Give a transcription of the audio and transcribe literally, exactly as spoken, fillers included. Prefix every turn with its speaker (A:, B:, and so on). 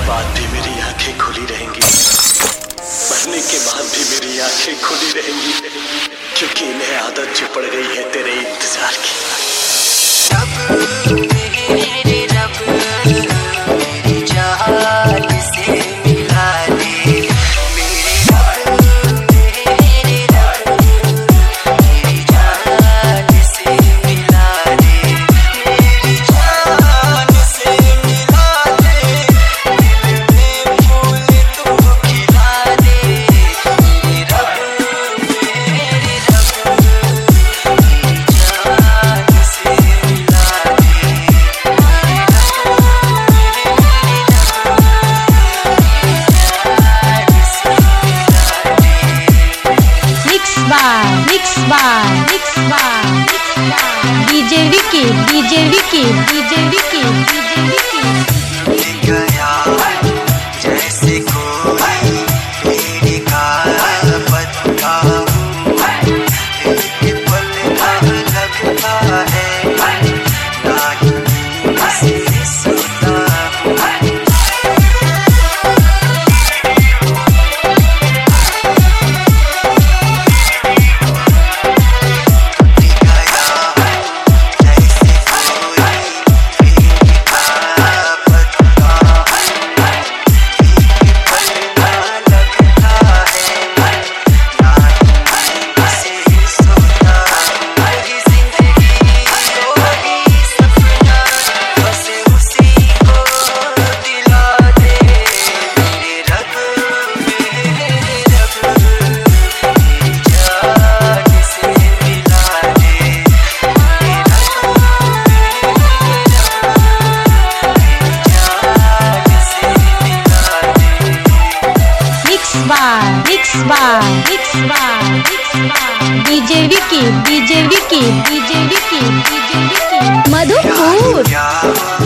A: बाद भी मेरी आंखें खुली रहेंगी, मरने के बाद भी मेरी आंखें खुली रहेंगी, क्योंकि इन्हें आदत जो पड़ गई है तेरे इंतजार की। रब मेरे रब मेरी जान से मिला दे, मेरे रब मेरे रब मेरी जान से मिला दे, मेरी जान से मिला दे, दिल में फूल तू खिला दे, मेरे रब मेरे रब मेरी जान से मिला दे, मेरे
B: Mix by, mix by, mix by, mix by. D J Vicky, D J Vicky, D J Vicky, D J Vicky.
A: गया जैसे कोई पेड़ का पत्ता हूँ, एक पल अब लगता है ना ही किसी सोता हूँ।
B: Mix by, mix by, mix by. D J Vicky, D J Vicky, D J Vicky, D J Vicky. Madhupur.